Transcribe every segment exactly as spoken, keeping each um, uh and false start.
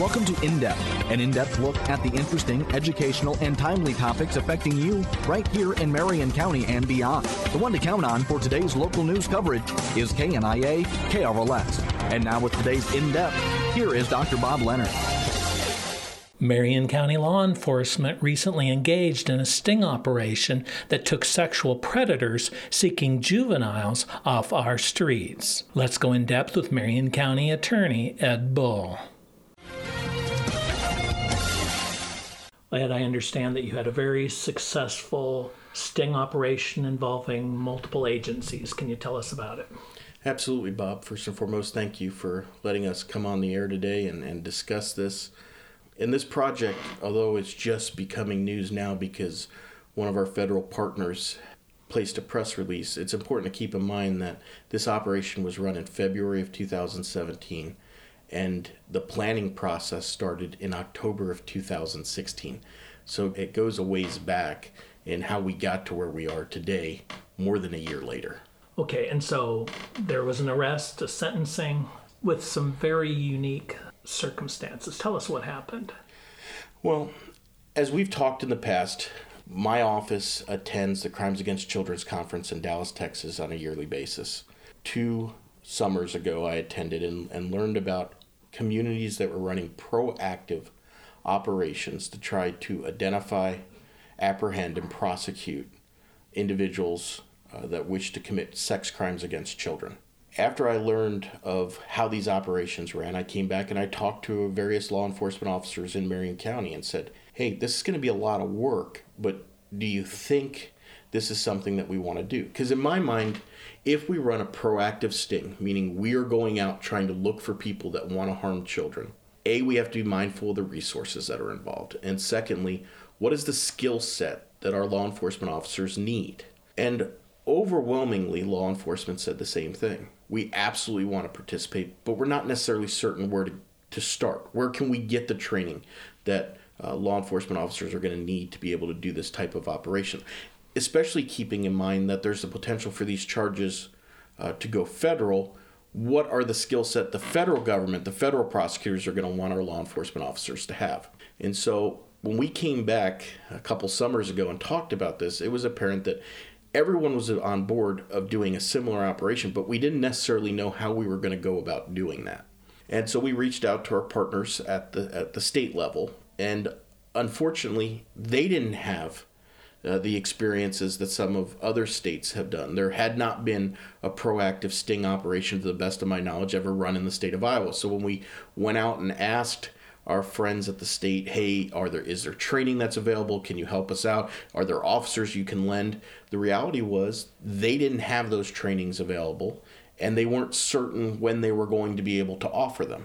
Welcome to In-Depth, an in-depth look at the interesting, educational, and timely topics affecting you right here in Marion County and beyond. The one to count on for today's local news coverage is K N I A K R L S. And now with today's In-Depth, here is Doctor Bob Leonard. Marion County law enforcement recently engaged in a sting operation that took sexual predators seeking juveniles off our streets. Let's go in depth with Marion County Attorney Ed Bull. Ed, I understand that you had a very successful sting operation involving multiple agencies. Can you tell us about it? Absolutely, Bob. First and foremost, thank you for letting us come on the air today and, and discuss this. In this project, although it's just becoming news now because one of our federal partners placed a press release, it's important to keep in mind that this operation was run in February of two thousand seventeen, and the planning process started in October of two thousand sixteen. So it goes a ways back in how we got to where we are today, more than a year later. Okay, and so there was an arrest, a sentencing, with some very unique circumstances. Tell us what happened. Well, as we've talked in the past, my office attends the Crimes Against Children's Conference in Dallas, Texas on a yearly basis. Two summers ago, I attended and, and learned about communities that were running proactive operations to try to identify, apprehend, and prosecute individuals uh, that wish to commit sex crimes against children. After I learned of how these operations ran, I came back and I talked to various law enforcement officers in Marion County and said, hey, this is going to be a lot of work, but do you think this is something that we want to do? Because in my mind, if we run a proactive sting, meaning we are going out trying to look for people that want to harm children, A, we have to be mindful of the resources that are involved. And secondly, what is the skill set that our law enforcement officers need? And overwhelmingly, law enforcement said the same thing. We absolutely want to participate, but we're not necessarily certain where to, to start. Where can we get the training that uh, law enforcement officers are going to need to be able to do this type of operation? Especially keeping in mind that there's the potential for these charges uh, to go federal. What are the skill set the federal government, the federal prosecutors are going to want our law enforcement officers to have? And so when we came back a couple summers ago and talked about this, it was apparent that everyone was on board of doing a similar operation, but we didn't necessarily know how we were going to go about doing that. And so we reached out to our partners at the at the state level, and unfortunately, they didn't have uh, the experiences that some of other states have done. There had not been a proactive sting operation, to the best of my knowledge, ever run in the state of Iowa. So when we went out and asked our friends at the state, hey, are there is there training that's available? Can you help us out? Are there officers you can lend? The reality was they didn't have those trainings available, and they weren't certain when they were going to be able to offer them.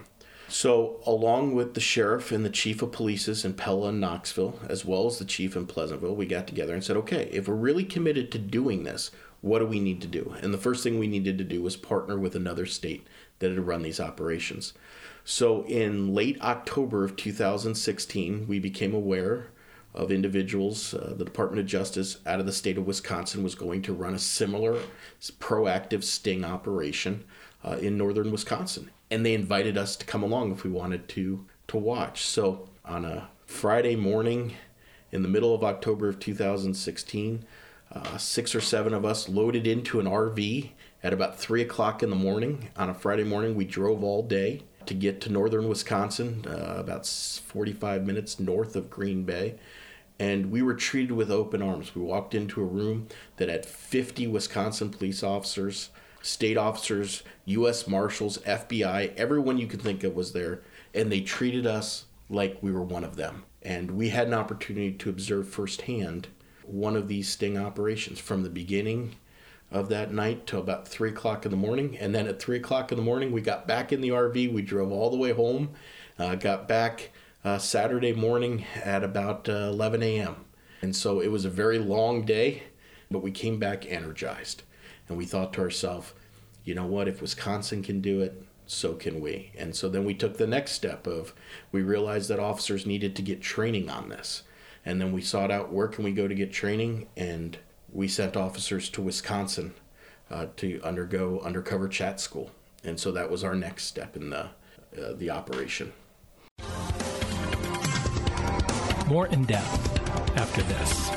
So along with the sheriff and the chief of police's in Pella and Knoxville, as well as the chief in Pleasantville, we got together and said, okay, if we're really committed to doing this, what do we need to do? And the first thing we needed to do was partner with another state that had run these operations. So in late October of two thousand sixteen, we became aware of individuals, uh, the Department of Justice out of the state of Wisconsin was going to run a similar proactive sting operation uh, in northern Wisconsin. And they invited us to come along if we wanted to, to watch. So on a Friday morning in the middle of October of two thousand sixteen, uh, six or seven of us loaded into an R V at about three o'clock in the morning. On a Friday morning, we drove all day to get to northern Wisconsin, uh, about forty-five minutes north of Green Bay. And we were treated with open arms. We walked into a room that had fifty Wisconsin police officers, state officers, U S Marshals, F B I, everyone you could think of was there. And they treated us like we were one of them. And we had an opportunity to observe firsthand one of these sting operations from the beginning of that night till about three o'clock in the morning. And then at three o'clock in the morning, we got back in the R V. We drove all the way home, uh, got back uh, Saturday morning at about uh, eleven a.m. And so it was a very long day, but we came back energized. And we thought to ourselves, you know what, if Wisconsin can do it, so can we. And so then we took the next step of, we realized that officers needed to get training on this. And then we sought out, where can we go to get training? And we sent officers to Wisconsin uh, to undergo undercover chat school. And so that was our next step in the uh, the operation. More in depth after this.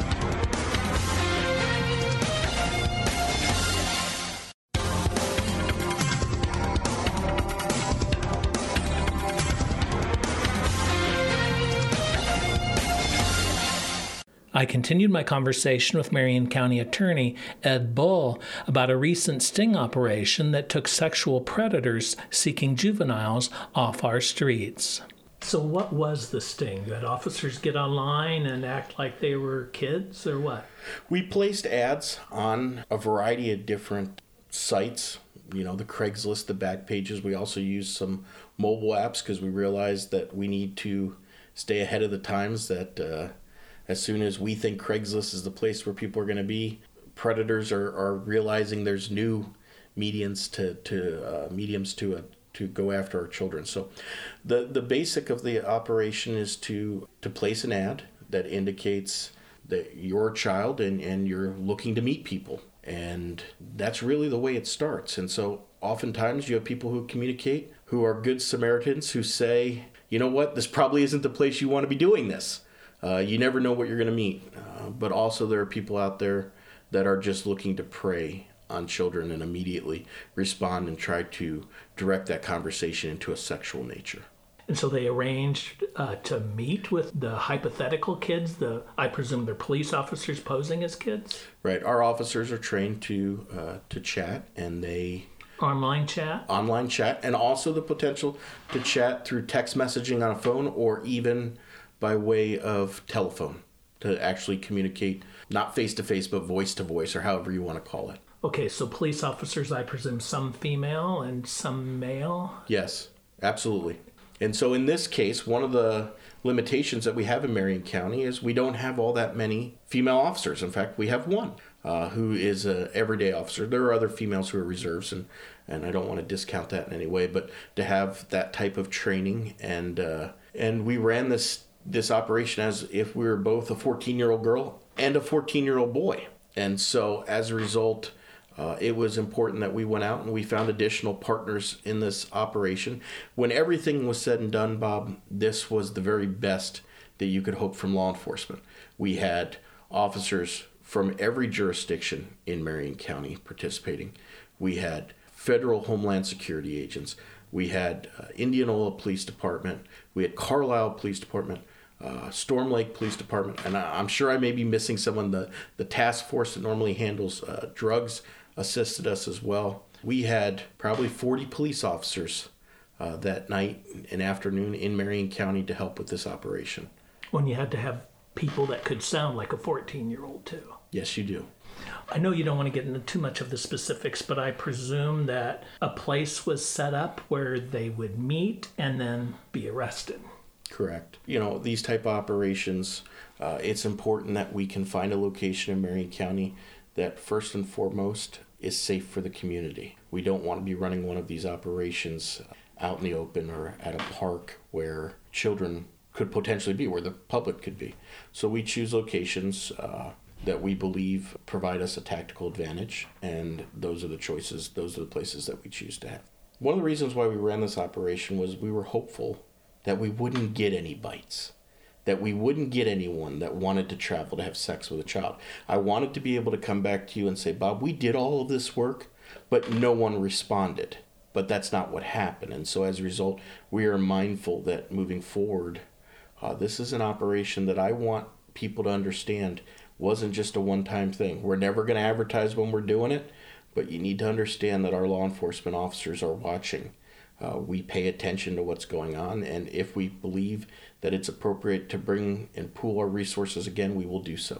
I continued my conversation with Marion County Attorney Ed Bull about a recent sting operation that took sexual predators seeking juveniles off our streets. So what was the sting? That officers get online and act like they were kids, or what? We placed ads on a variety of different sites, you know, the Craigslist, the back pages. We also used some mobile apps because we realized that we need to stay ahead of the times, that uh, as soon as we think Craigslist is the place where people are going to be, predators are, are realizing there's new mediums to, to uh, mediums to uh, to go after our children. So the the basic of the operation is to to place an ad that indicates that you're a child and, and you're looking to meet people. And that's really the way it starts. And so oftentimes you have people who communicate who are good Samaritans who say, you know what, this probably isn't the place you want to be doing this. Uh, you never know what you're going to meet. Uh, but also there are people out there that are just looking to prey on children and immediately respond and try to direct that conversation into a sexual nature. And so they arranged uh, to meet with the hypothetical kids, the I presume they're police officers posing as kids? Right. Our officers are trained to uh, to chat, and they... Online chat? Online chat, and also the potential to chat through text messaging on a phone or even by way of telephone to actually communicate, not face-to-face, but voice-to-voice, or however you want to call it. Okay, so police officers, I presume some female and some male? Yes, absolutely. And so in this case, one of the limitations that we have in Marion County is we don't have all that many female officers. In fact, we have one uh, who is an everyday officer. There are other females who are reserves, and, and I don't want to discount that in any way, but to have that type of training, and uh, and we ran this this operation as if we were both a fourteen-year-old girl and a fourteen-year-old boy. And so as a result, Uh, it was important that we went out and we found additional partners in this operation. When everything was said and done, Bob, this was the very best that you could hope from law enforcement. We had officers from every jurisdiction in Marion County participating. We had federal Homeland Security agents. We had uh, Indianola Police Department. We had Carlisle Police Department. Uh, Storm Lake Police Department. And I, I'm sure I may be missing someone. The, the task force that normally handles uh, drugs assisted us as well. We had probably forty police officers uh, that night and afternoon in Marion County to help with this operation. When you had to have people that could sound like a fourteen-year-old too. Yes, you do. I know you don't want to get into too much of the specifics, but I presume that a place was set up where they would meet and then be arrested. Correct. You know, these type of operations, uh, it's important that we can find a location in Marion County that first and foremost is safe for the community. We don't want to be running one of these operations out in the open or at a park where children could potentially be, where the public could be. So we choose locations uh, that we believe provide us a tactical advantage, and those are the choices, those are the places that we choose to have. One of the reasons why we ran this operation was we were hopeful that we wouldn't get any bites, that we wouldn't get anyone that wanted to travel to have sex with a child. I wanted to be able to come back to you and say, Bob, we did all of this work, but no one responded. But that's not what happened. And so as a result, we are mindful that moving forward, uh, this is an operation that I want people to understand wasn't just a one-time thing. We're never going to advertise when we're doing it, but you need to understand that our law enforcement officers are watching. Uh, we pay attention to what's going on, and if we believe that it's appropriate to bring and pool our resources again, we will do so.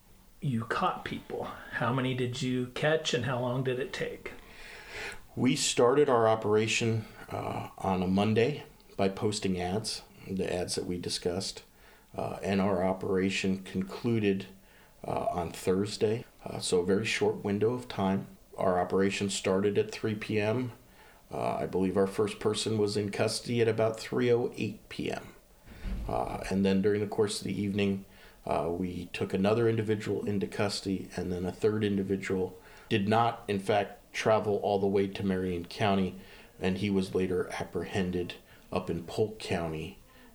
You caught people. How many did you catch, and how long did it take? We started our operation uh, on a Monday by posting ads, the ads that we discussed, uh, and our operation concluded uh, on Thursday, uh, so a very short window of time. Our operation started at three p.m., Uh, I believe our first person was in custody at about three oh eight p.m. Uh, and then during the course of the evening, uh, we took another individual into custody, and then a third individual did not, in fact, travel all the way to Marion County, and he was later apprehended up in Polk County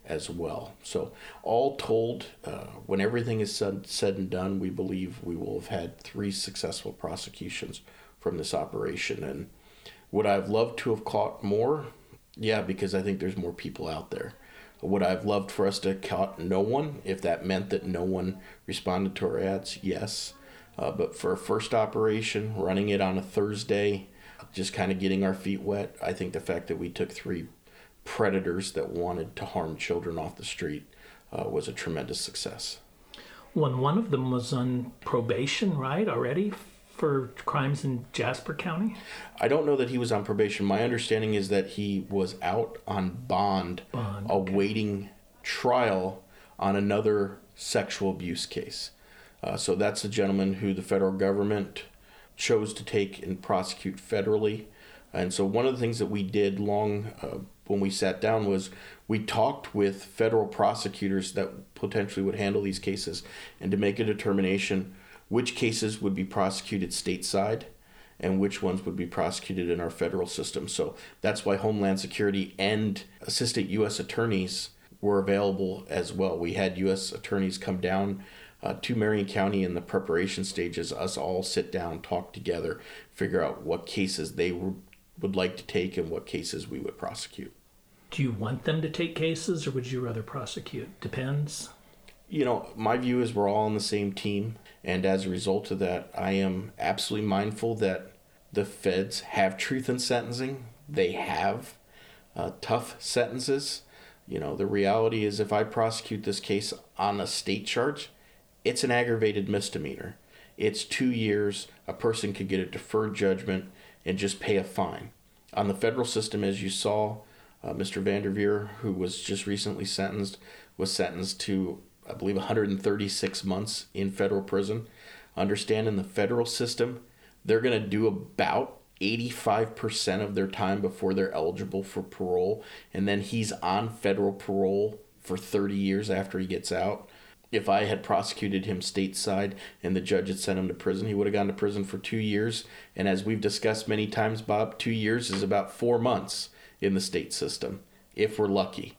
as well. So all told, uh, when everything is said, said and done, we believe we will have had three successful prosecutions from this operation. And would I have loved to have caught more? Yeah, because I think there's more people out there. Would I have loved for us to have caught no one, if that meant that no one responded to our ads? Yes. Uh, but for a first operation, running it on a Thursday, just kind of getting our feet wet, I think the fact that we took three predators that wanted to harm children off the street uh, was a tremendous success. When one of them was on probation, right, already for crimes in Jasper County? I don't know that he was on probation. My understanding is that he was out on bond, bond awaiting okay. trial on another sexual abuse case. Uh, so that's a gentleman who the federal government chose to take and prosecute federally. And so one of the things that we did long uh, when we sat down was we talked with federal prosecutors that potentially would handle these cases, and to make a determination which cases would be prosecuted stateside and which ones would be prosecuted in our federal system. So that's why Homeland Security and assistant U S attorneys were available as well. We had U S attorneys come down uh, to Marion County in the preparation stages, us all sit down, talk together, figure out what cases they were would like to take and what cases we would prosecute. Do you want them to take cases, or would you rather prosecute? Depends. You know, my view is we're all on the same team, and as a result of that, I am absolutely mindful that the feds have truth in sentencing. They have uh, tough sentences. You know, the reality is if I prosecute this case on a state charge, it's an aggravated misdemeanor. It's two years. A person could get a deferred judgment and just pay a fine. On the federal system, as you saw, uh, Mister Vanderveer, who was just recently sentenced, was sentenced to, I believe, one hundred thirty-six months in federal prison. Understand in the federal system, they're going to do about eighty-five percent of their time before they're eligible for parole, and then he's on federal parole for thirty years after he gets out. If I had prosecuted him stateside and the judge had sent him to prison, he would have gone to prison for two years. And as we've discussed many times, Bob, two years is about four months in the state system, if we're lucky.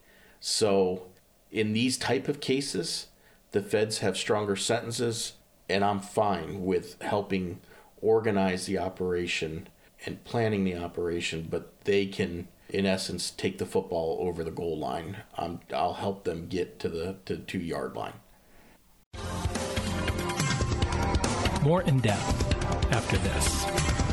So in these type of cases, the feds have stronger sentences, and I'm fine with helping organize the operation and planning the operation, but they can, in essence, take the football over the goal line. Um, I'll help them get to the, to the two-yard line. More in depth after this.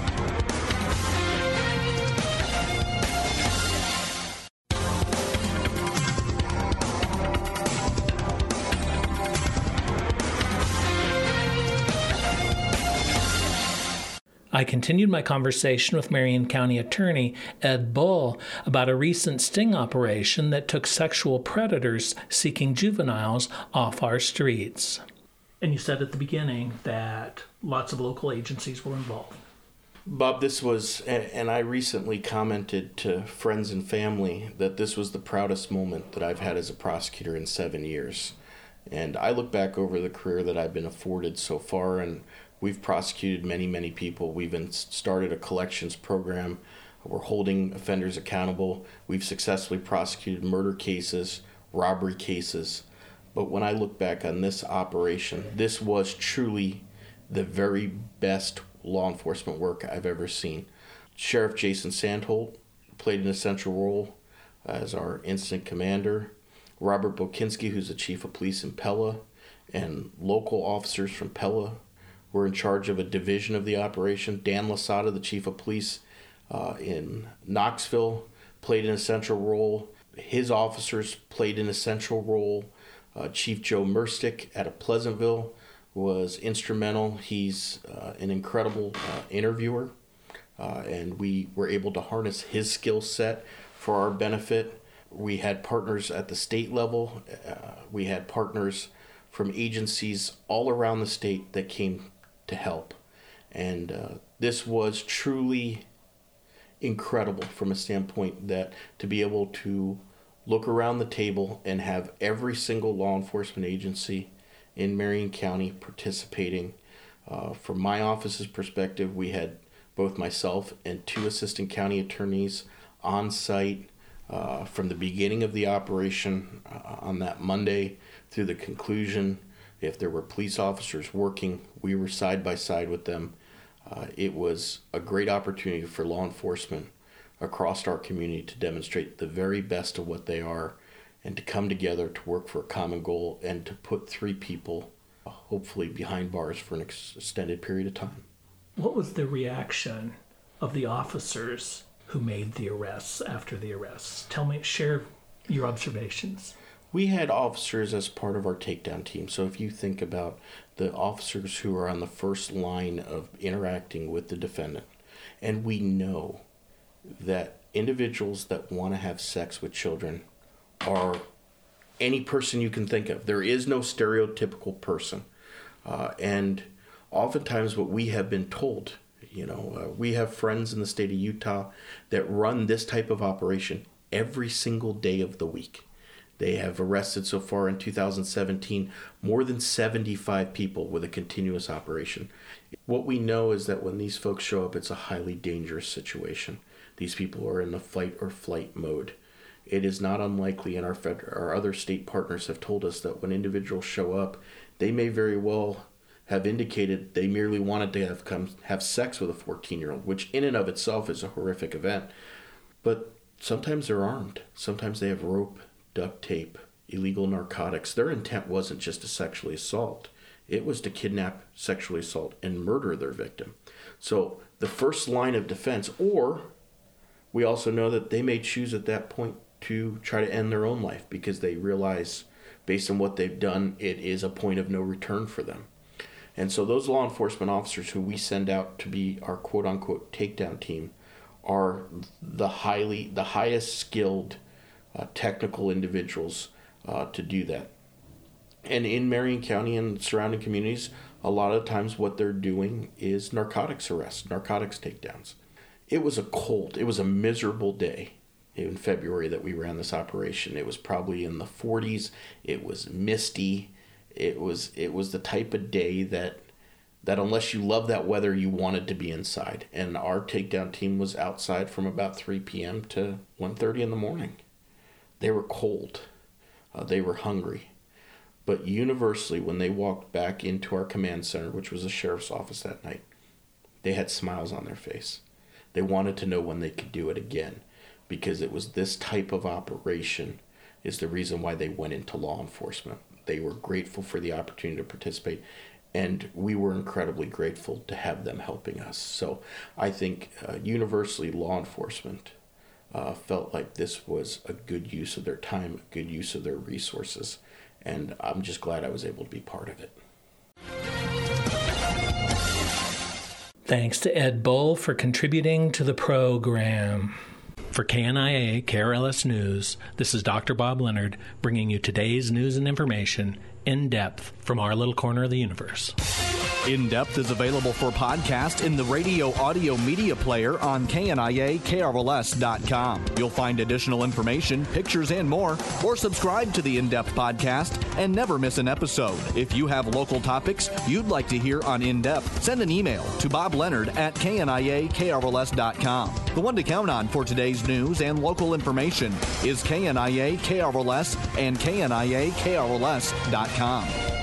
I continued my conversation with Marion County Attorney Ed Bull about a recent sting operation that took sexual predators seeking juveniles off our streets. And you said at the beginning that lots of local agencies were involved. Bob, this was, and I recently commented to friends and family that this was the proudest moment that I've had as a prosecutor in seven years. And I look back over the career that I've been afforded so far, and we've prosecuted many, many people. We've been started a collections program. We're holding offenders accountable. We've successfully prosecuted murder cases, robbery cases. But when I look back on this operation, this was truly the very best law enforcement work I've ever seen. Sheriff Jason Sandholt played an essential role as our incident commander. Robert Bokinski, who's the chief of police in Pella, and local officers from Pella were in charge of a division of the operation. Dan Lasada, the chief of police uh, in Knoxville, played an essential role. His officers played an essential role. Uh, Chief Joe Merstick out of Pleasantville was instrumental. He's uh, an incredible uh, interviewer, uh, and we were able to harness his skill set for our benefit. We had partners at the state level. Uh, we had partners from agencies all around the state that came to help. And uh, this was truly incredible from a standpoint that to be able to look around the table and have every single law enforcement agency in Marion County participating. Uh, from my office's perspective, we had both myself and two assistant county attorneys on site. Uh, from the beginning of the operation uh, on that Monday through the conclusion, if there were police officers working, we were side by side with them. Uh, it was a great opportunity for law enforcement across our community to demonstrate the very best of what they are and to come together to work for a common goal and to put three people, uh, hopefully behind bars for an ex- extended period of time. What was the reaction of the officers who made the arrests after the arrests? Tell me, share your observations. We had officers as part of our takedown team. So if you think about the officers who are on the first line of interacting with the defendant, and we know that individuals that want to have sex with children are any person you can think of. There is no stereotypical person. Uh, and oftentimes what we have been told, you know, uh, we have friends in the state of Utah that run this type of operation every single day of the week. They have arrested so far in two thousand seventeen more than seventy-five people with a continuous operation. What we know is that when these folks show up, it's a highly dangerous situation. These people are in the fight or flight mode. It is not unlikely, and our, federal, our other state partners have told us that when individuals show up, they may very well have indicated they merely wanted to have come have sex with a fourteen-year-old, which in and of itself is a horrific event. But sometimes they're armed. Sometimes they have rope, duct tape, illegal narcotics. Their intent wasn't just to sexually assault. It was to kidnap, sexually assault, and murder their victim. So the first line of defense, or we also know that they may choose at that point to try to end their own life because they realize, based on what they've done, it is a point of no return for them. And so those law enforcement officers who we send out to be our quote-unquote takedown team are the highly, the highest skilled uh, technical individuals uh, to do that. And in Marion County and surrounding communities, a lot of times what they're doing is narcotics arrests, narcotics takedowns. It was a cold, it was a miserable day in February that we ran this operation. It was probably in the forties. It was misty. It was it was the type of day that that unless you love that weather, you wanted to be inside. And our takedown team was outside from about three p.m. to one thirty in the morning. They were cold. Uh, they were hungry. But universally, when they walked back into our command center, which was the sheriff's office that night, they had smiles on their face. They wanted to know when they could do it again, because it was this type of operation is the reason why they went into law enforcement. They were grateful for the opportunity to participate, and we were incredibly grateful to have them helping us. So I think uh, universally law enforcement uh, felt like this was a good use of their time, a good use of their resources, and I'm just glad I was able to be part of it. Thanks to Ed Bull for contributing to the program. For K N I A K R L S News, this is Doctor Bob Leonard bringing you today's news and information in depth from our little corner of the universe. In Depth is available for podcast in the radio audio media player on K N I A K R L S dot com. You'll find additional information, pictures, and more, or subscribe to the In Depth podcast and never miss an episode. If you have local topics you'd like to hear on In Depth, send an email to Bob Leonard at K N I A K R L S dot com. The one to count on for today's news and local information is K N I A K R L S and K N I A K R L S dot com.